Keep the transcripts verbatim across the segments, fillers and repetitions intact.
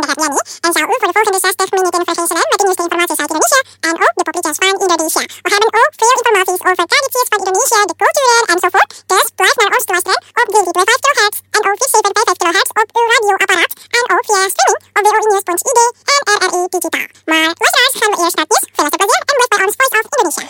Ardiani, N Z U voor de volgende zestig minuten vergezellen met de nieuwste informatie uit Indonesië en ook de publiekjes van Indonesia. We hebben ook veel informaties over tradities van Indonesië, de cultuur enzovoort. Dus blijf naar ons luisteren op drie drie vijf kilohertz en ook vier zeven vijf vijf kilohertz op uw radioapparaat en ook via streaming op w o i nieuws punt i d en R R I Digitaal. Maar luisteraars, gaan we eerst naar het nieuws. Veel luisterplezier en blijf bij ons Voice of Indonesia.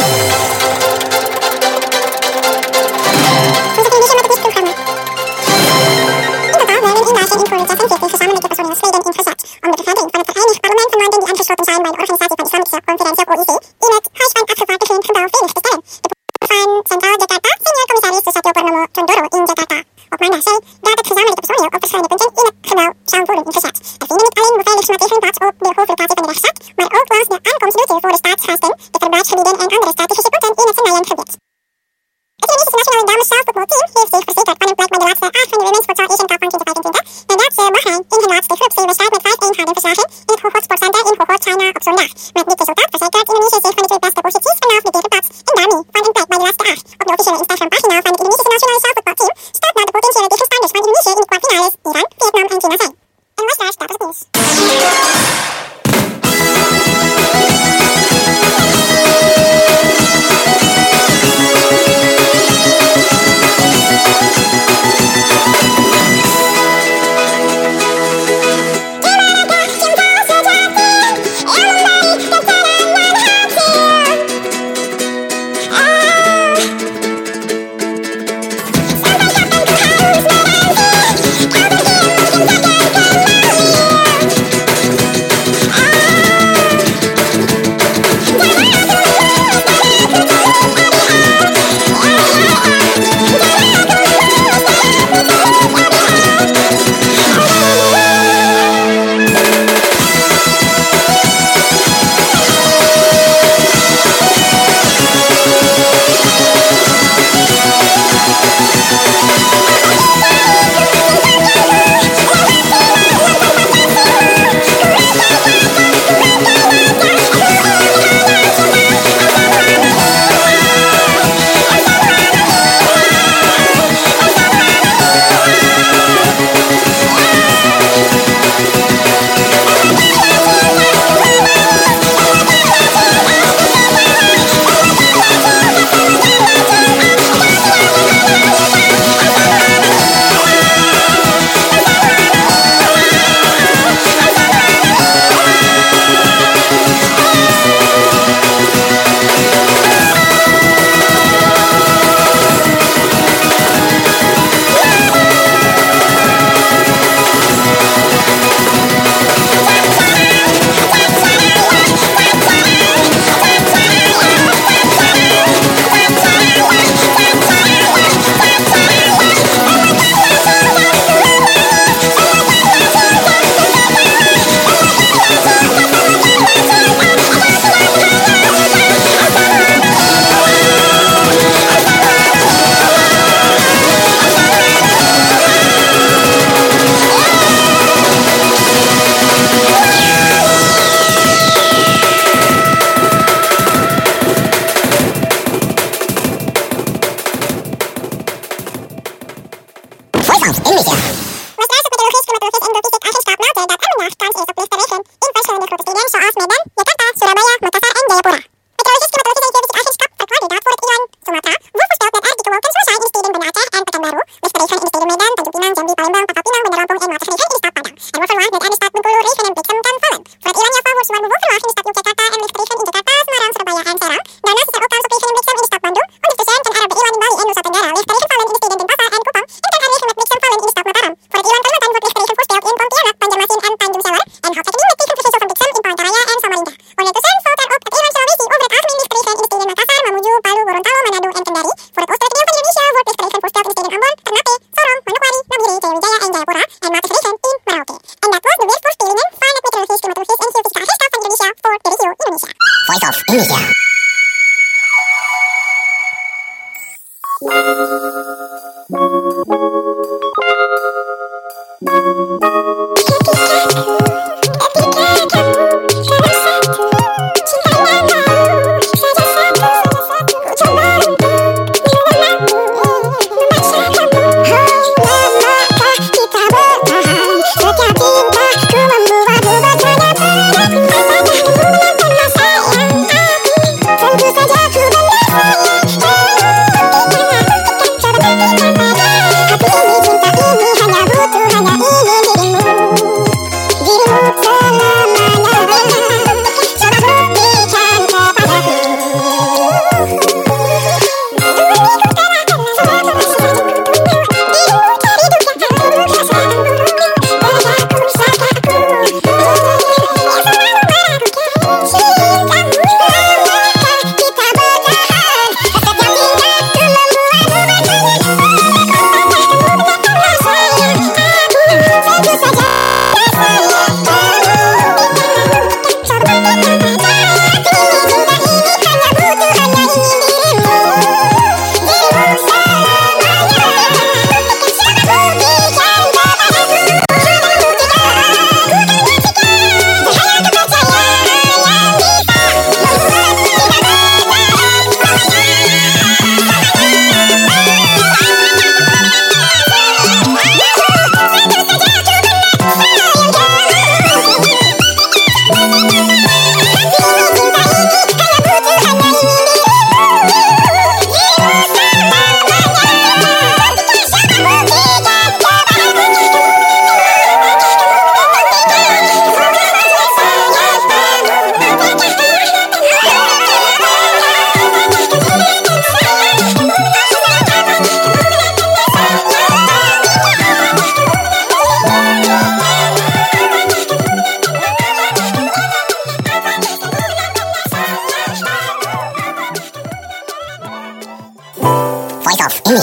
Voice of Indonesia met het nieuwsprogramma. In totaal werden in Nation in zesenveertig gezamenlijke personeelsleden ingezet om de vergadering van het Verenigd Parlement van landen die aangesloten zijn bij de Organisatie van Islamitische Conferentie O I C in het Huis van Afgevaardigden gebouw veilig te stellen. De van Centraal Jakarta, senior commissaris Susatyo Purnomo Condoro in Jakarta. Op maandag zei dat het gezamenlijke personeel op verschillende punten in het gebouw zou worden ingezet. Er vinden niet alleen beveiligingsmaatregelen plaats op de hoofdlocatie van de rechtszaak, maar ook langs de aankomstroute voor de staatsgasten, de verblijfsgebieden en andere strategische punten in het Senayan-gebied. Het Indonesische Nationale Dames Zaalvoetbalteam heeft zich verzekerd van een plek bij de laatste acht van de Women's Futsal Asian Cup van twintig vijfentwintig, nadat ze Bahrein in hun laatste groep C-wedstrijd met vijf een hadden verslagen in het Hohhot Sportcenter in Hohhot, China op zondag. Met dit resultaat verzekert Indonesië zich van de twee beste posities vanaf de derde plaats en daarmee van een plek bij de laatste acht. Op de officiële Instagram-pagina van het Indonesische Nationale Zaalvoetbalteam staat dat de potentiële tegenstanders van Indonesië in de kwartfinales Iran, Vietnam en China zijn. En luisteraars, dat was het nieuws.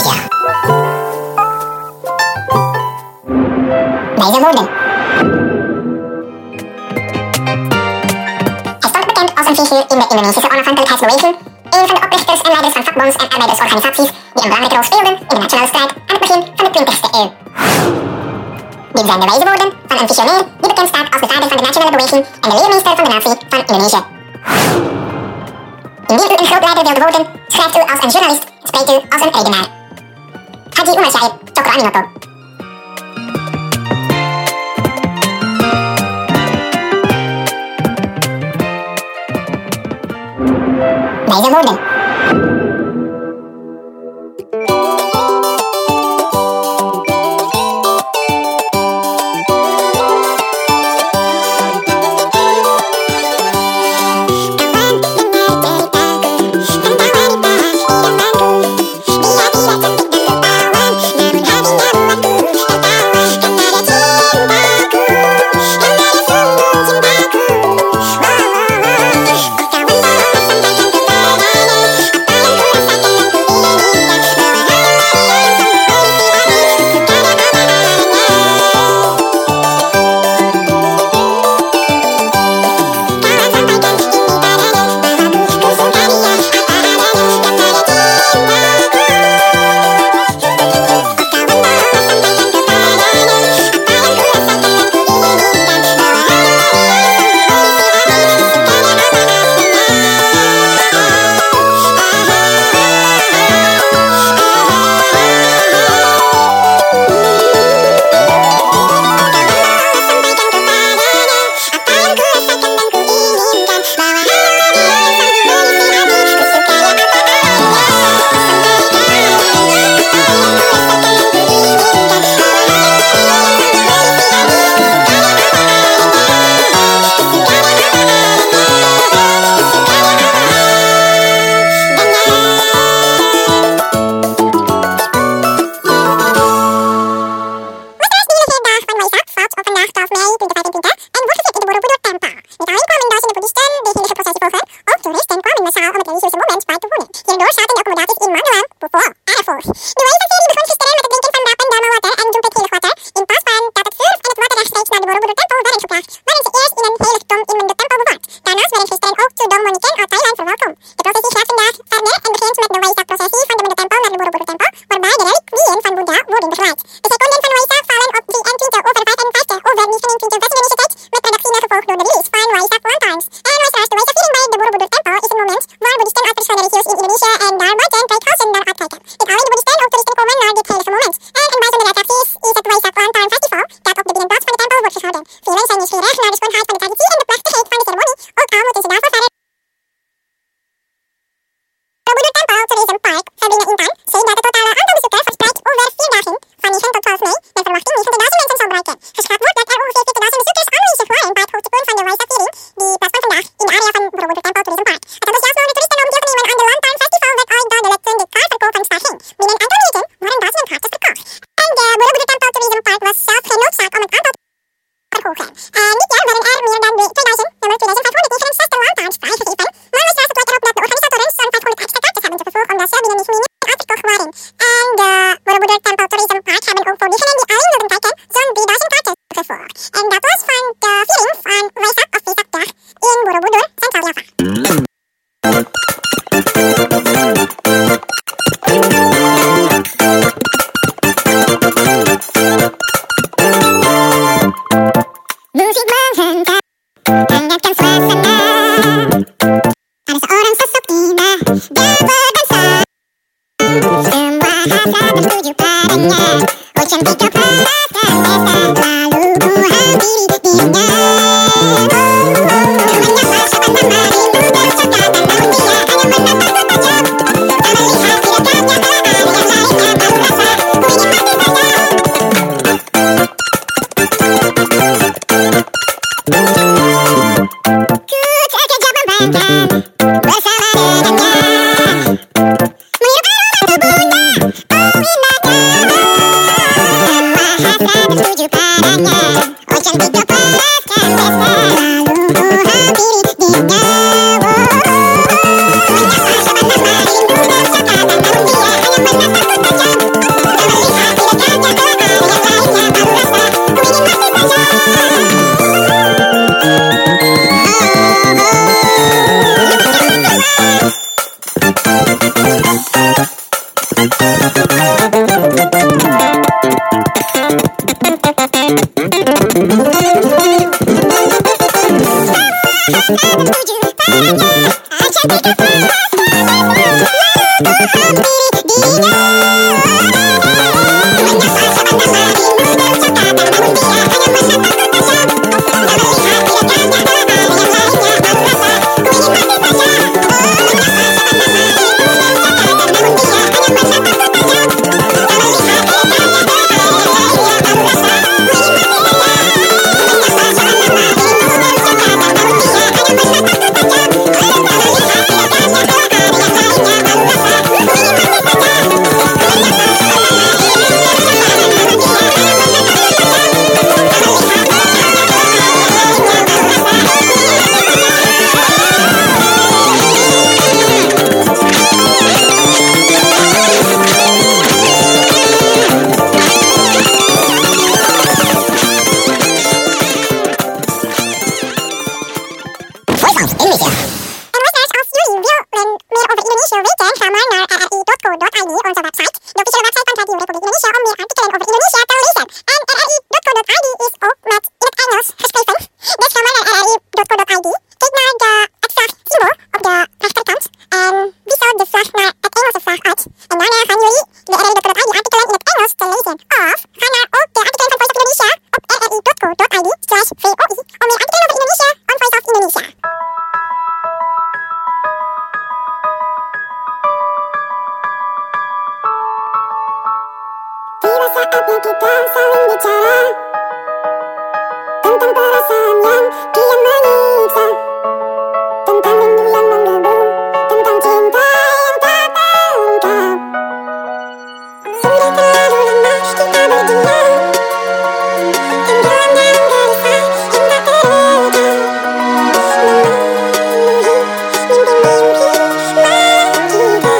Indonesia. Wijzerwoorden. Hij stond bekend als een figuur in de Indonesische onafhankelijkheidsbeweging, een van de oprichters en leiders van vakbonds- en arbeidersorganisaties die een belangrijke rol speelden in de nationale strijd aan het begin van de twintigste eeuw. Dit zijn de wijze woorden van een visionair die bekend staat als de vader van de nationale beweging en de leermeester van de natie van Indonesië. Indien u een groot leider wilt worden, schrijft u als een journalist, spreekt u als een redenaar. Haji Umar Syair Cokro Aminoto. Wijze woorden. Dia hanya menatap saja. Saatnya kita saling bicara tentang perasaan yang kian menyiksa, tentang rindu yang menggebu, tentang cinta yang tak terungkap. Sudah terlalu lama kita berjuang, tenggelam dalam gelisah yang tak terekam, memenuhi mimpi-mimpi malam kita.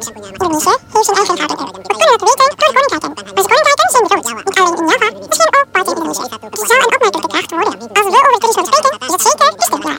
Indonesia heeft zijn eigen gouden eeuw. We kunnen het weten door de koninkrijken. Onze koninkrijken zijn groot, niet alleen in Java, misschien ook buiten Indonesië. Het zou een opmerkelijke kracht worden. Als we over toerisme spreken, is het zeker de steenklaar.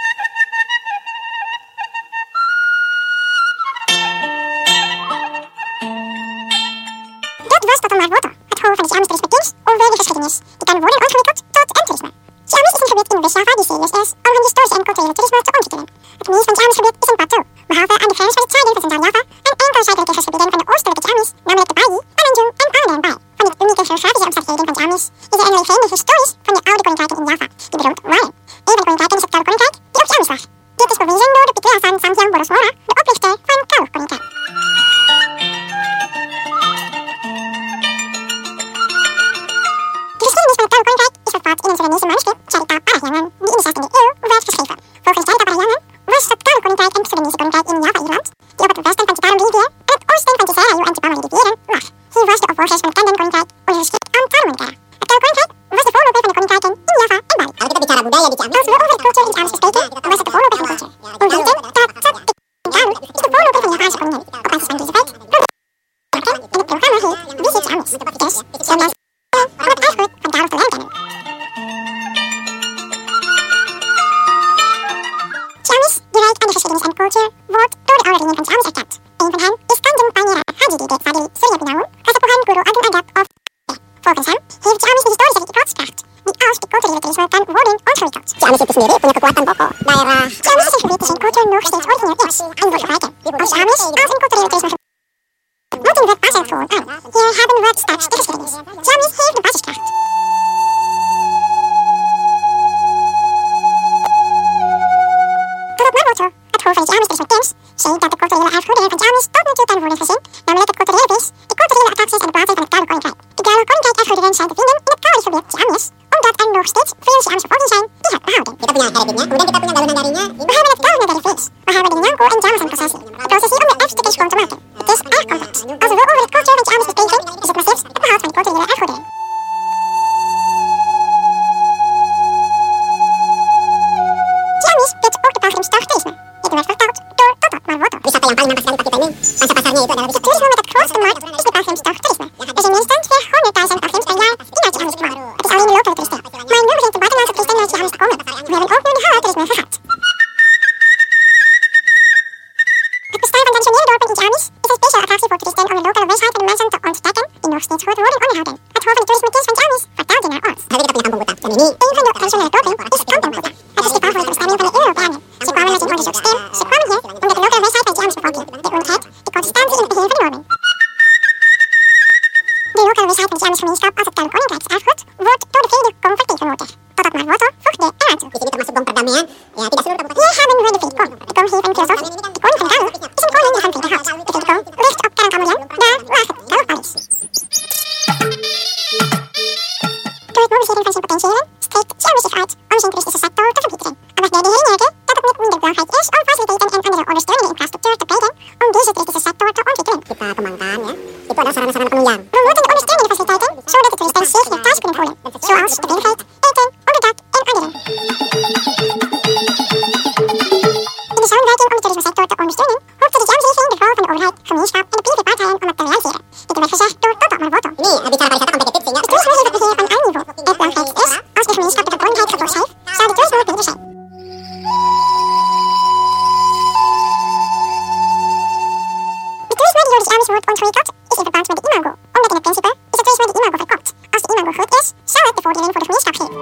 Dat was tot een Marwoto, het hoofd van de Siamese toerisme-kunst over de geschiedenis. Die kan worden ontwikkeld tot een toerisme. Siamis is een gebied in West-Java die serieus is om hun historische en culturele toerisme te ontwikkelen. Het meest van Siamis gebied is een plateau, behalve aan de grens van het zuiden van Centraal-Java en enkele zuidelijke kustgebieden van de oostelijke Siamis, namelijk de Bali, Tanjung en Pangan Bay. Van de unieke geografische omstandigheden van Siamis is er een levendige historisch van de oude koninkrijken in Java, die beroemd waren. Een van de koninkrijken is het Koude Koninkrijk, die op Siamis lag. Dit is bewezen door de Pitria van Samgyang Boroswara, de oprichter van het Koude Koninkrijk. De geschiedenis van het Koude Koninkrijk is vervat in een Surinamese manuscript, Charita Parahyangan, die in de zestiende eeuw werd geschreven. Volgens Charita Parahyangan was het Koude Koninkrijk een Surinamese koninkrijk in Java-eiland, die op het westen van Citarum-rivier en het oosten van Tiserayu en Tipamani-rivieren lag. Hij was de opvolgers van het Kanden Koninkrijk, ondergeschikt aan Tarumankara. Het Koude Koninkrijk was de voorloper van de koninkrijken in Java en Bali. Als we over de cultuur in Siamis spreken, was het de voorloper van de cultuur. We weten dat Taru is de voorloper van de Javaanse koningin. Op basis van deze feit en het programma heet Visit Siamis. Dus, Siamis om het erfgoed van Taru te leren kennen. Siamis, die rijk aan de geschiedenis en cultuur, wordt door de oude ringen van Siamis erkend. Een van hen is Kanjeng Pangeran Haji de Fadili Suryabinaun, Kasapohan Guru Agung Adab of Volgens hem heeft Siamis een historische rotskracht, die als de culturele toerisme kan worden ontwikkeld. Siamis itu sendiri punya kekuatan pokok. Daerah Siamis is een gebied die zijn cultuur nog steeds origineel is en wordt gebruiken. Als Siamis als een culturele toerisme moeten we basis voor aan. Hier hebben we het straks de geschiedenis. Siamis heeft de basiskracht. Tot op Marwoto, het hoofd van de Siamis toerisme-kunst, zei dat de culturele erfgoederen van Siamis tot nu toe kan worden gezien, namelijk het culturele vis, de culturele attracties en de plaatsen van het Koude Koninkrijk. De Koude Koninkrijk erfgoederen zijn te vinden in het koude gebied Siamis, omdat er nog steeds veel Siamese volken zijn die het behouden. Kita punya heriknya, kemudian kita punya dalunan darinya. We hebben het koude dari vis. We hebben de Nyangko en Jamasan processie. De processie om de erfstukjes schoon te maken. Het is erg complex. Als we over het cultuur van Siamis spreken, is het massief het behoud van de culturele erfgoederen. Siamis biedt ook de pelgrimstochttoerisme. Dit werd vertaald door Toto Marwoto. Wisata yang paling nampak sekali untuk kita ini, pangsa pasarnya itu adalah wisata. Toerisme met het grootste markt is de pelgrimstochttoerisme. Er zijn minstens tweehonderdduizend pelgrims per jaar die naar Siamis kwamen. Het is alleen de lokale toeristen. Maar nu begint de buitenlandse toeristen naar Siamis te komen. We hebben ook nu de halal-toerisme gehad. Het bestaan van traditionele dorpen in Siamis is een speciale attractie voor toeristen om de lokale wijsheid van de mensen te ontdekken die nog steeds goed worden onderhouden. Het hoofd van de toerisme-kunst van Siamis vertelde naar ons. Een van de traditionele dorpen is Kampong Kuta. Het is speciaal voor de bestemming van de Europeanen. Ze kwamen met een onderzoeksteam. Ze kwamen hier omdat de lokale wijsheid van Siamis bevolking, de oudheid, de consistentie in het beheer van de normen. De lokale wijsheid van de Siamese gemeenschap als het Koude Koninkrijkserfgoed wordt door de vrede vertegenwoordigd. Tot op Marwoto voegde eraan toe. Hier hebben we de Vrede Kom. De Kom heeft een filosofie. De koning van Koude is een koning die van vrede houdt. De Vrede Kom ligt op Karangkamelian, daar waar het Koude-paleis. Door het mobiliseren van zijn potentiëlen streekt Siamis zich uit om zijn toeristische sector te verbeteren. En waarbij de herinneren dat het niet minder belangrijk is om faciliteiten en andere ondersteunende infrastructuur te plegen om deze toeristische sector te ontwikkelen. Kita kembangkan ya. Itu adalah sarana-sarana penunjang. We moeten de ondersteunende faciliteiten zodat de toeristen zich hier thuis kunnen voelen, zoals de veiligheid, eten, onderdak en andere. In de samenwerking om de toerismesector te ondersteunen, hoopte de Siamese regering de rol van de overheid, gemeenschap en de private partijen om het te realiseren. Dit werd gezegd door Toto Marwoto. Nee, bicara pariwisata competitif sehingga de toerisme heeft het beheer van allen niveau. Het belangrijkste is, als de gemeenschap de verantwoordelijkheid voor heeft, zou de toerisme beter zijn. De toerisme die door de Siamis wordt ontwikkeld, is in verband met de imago, omdat in het principe is het toerisme die imago verkoopt. Als de imago goed is, zou het de voordelen voor de gemeenschap geven.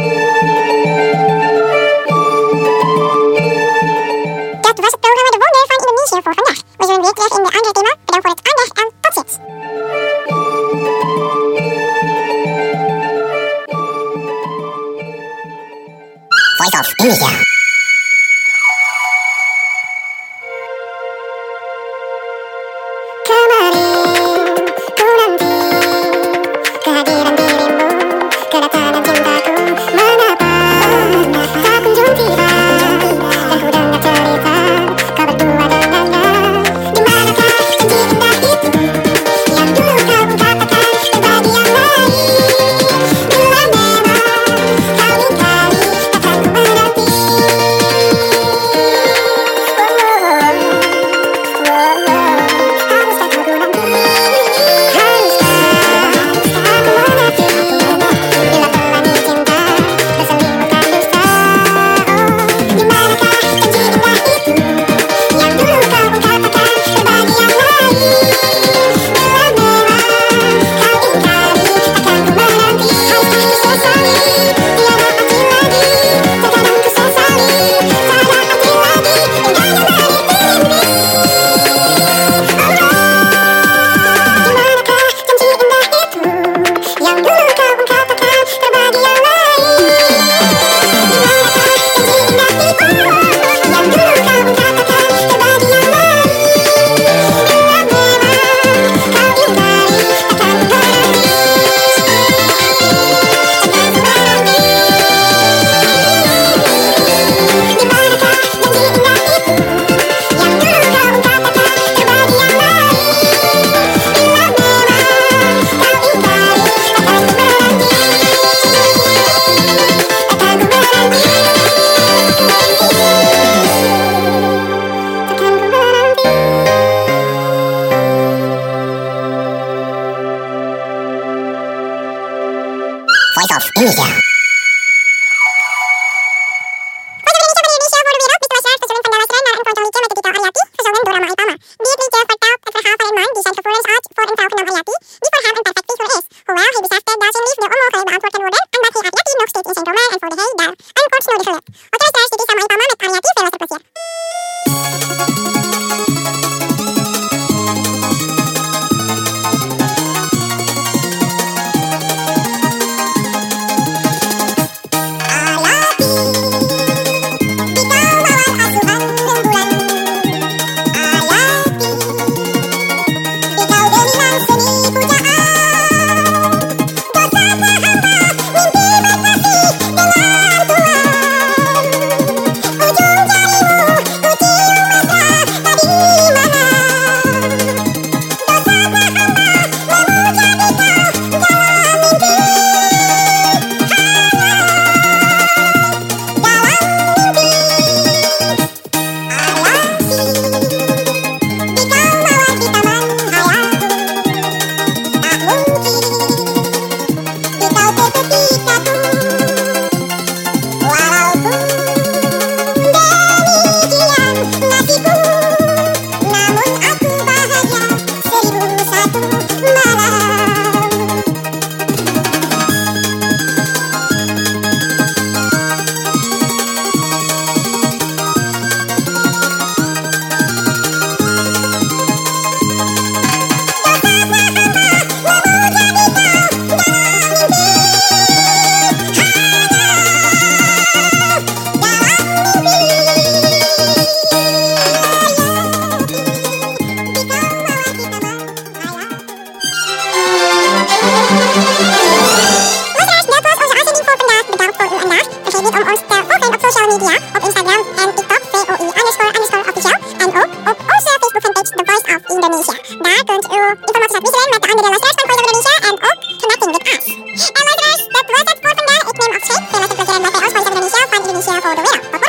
Dat was het programma De Wonder van Indonesië voor vandaag. We zullen weer terug in de andere thema. Bedankt voor het aandacht en tot ziens. Voice of Indonesia. Kau snodige hulp. Oke luisteraars, dit is Sama Ipama met Ariati. Veel luisterplezier. Daar kunt u informatie uitwisselen met de andere luisteraars van Voice of Indonesia en ook connecting with us. En luisteraars, dat was het voor vandaag. Ik neem afscheid. Veel luisterplezier met bij ons Voice of Indonesia van Indonesia voor de wereld.